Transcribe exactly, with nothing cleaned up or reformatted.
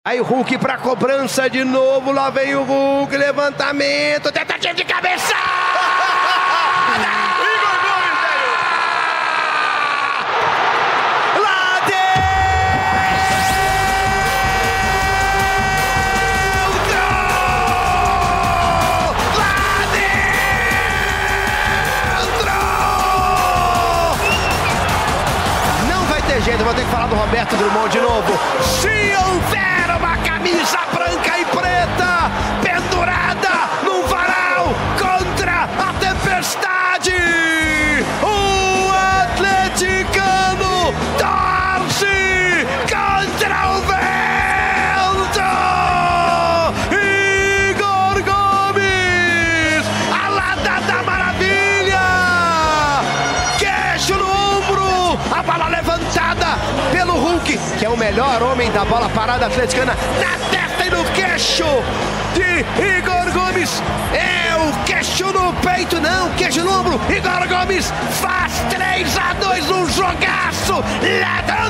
Aí o Hulk pra cobrança de novo, lá vem o Hulk, levantamento, tentativa de cabeça! Igor Gomes, velho! Lá dentro! Lá dentro! Não vai ter jeito, vou ter que falar do Roberto Drummond de novo. Se houver uma camisa branca e preta pendurada num varal contra a tempestade, o atleticano torce contra o vento. Igor Gomes, a lada da maravilha, queixo no ombro, a bola levantada pelo Hulk, que é o melhor homem da bola parada atleticana, na testa e no queixo de Igor Gomes. É o queixo no peito, não, queixo no ombro. Igor Gomes faz três a dois, um jogaço. Ladrão!